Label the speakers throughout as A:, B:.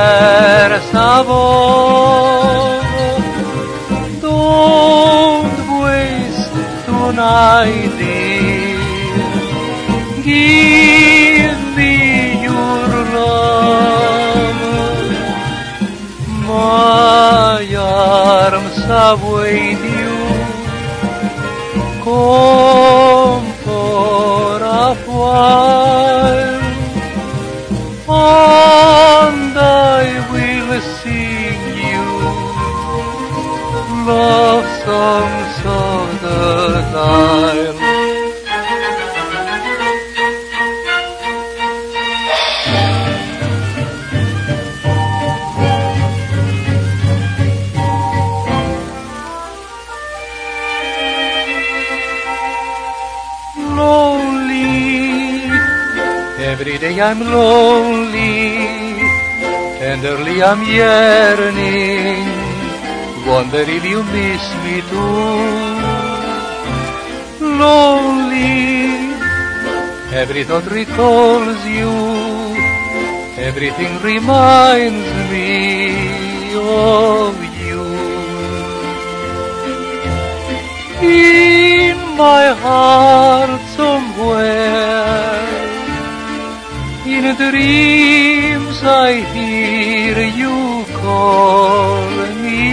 A: diversa voz. Don't waste tonight, dear. Give me your love. My arms await you. Come for a while, and I will sing you love songs of the Nile. Every day I'm lonely, tenderly I'm yearning, wonder if you miss me too. Lonely, every thought recalls you, everything reminds me of you. In my heart somewhere, in dreams I hear you call me.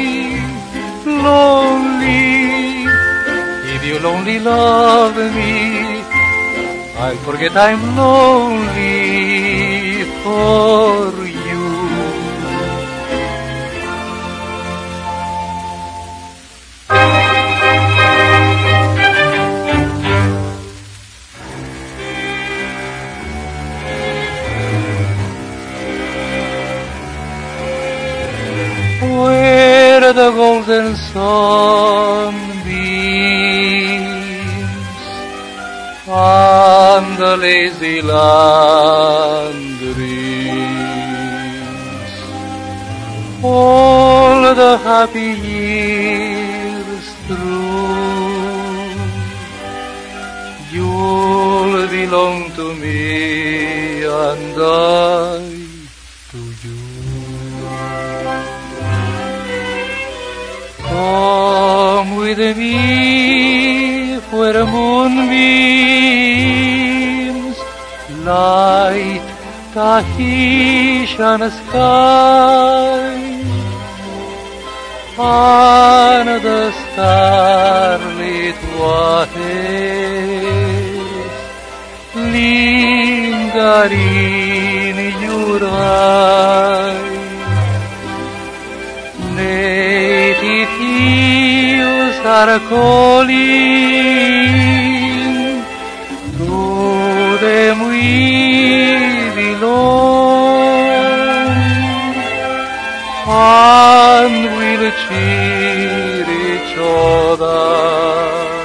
A: Lonely, if you'll only love me, I'll forget I'm lonely for you. Where the golden sun beams and the lazy land dreams, all the happy years through, you'll belong to me and I to you. Come with me where moonbeams light Tahitian sky, and the starlit waters linger in your eyes. Native hills are calling, to them we belong, and we'll cheer each other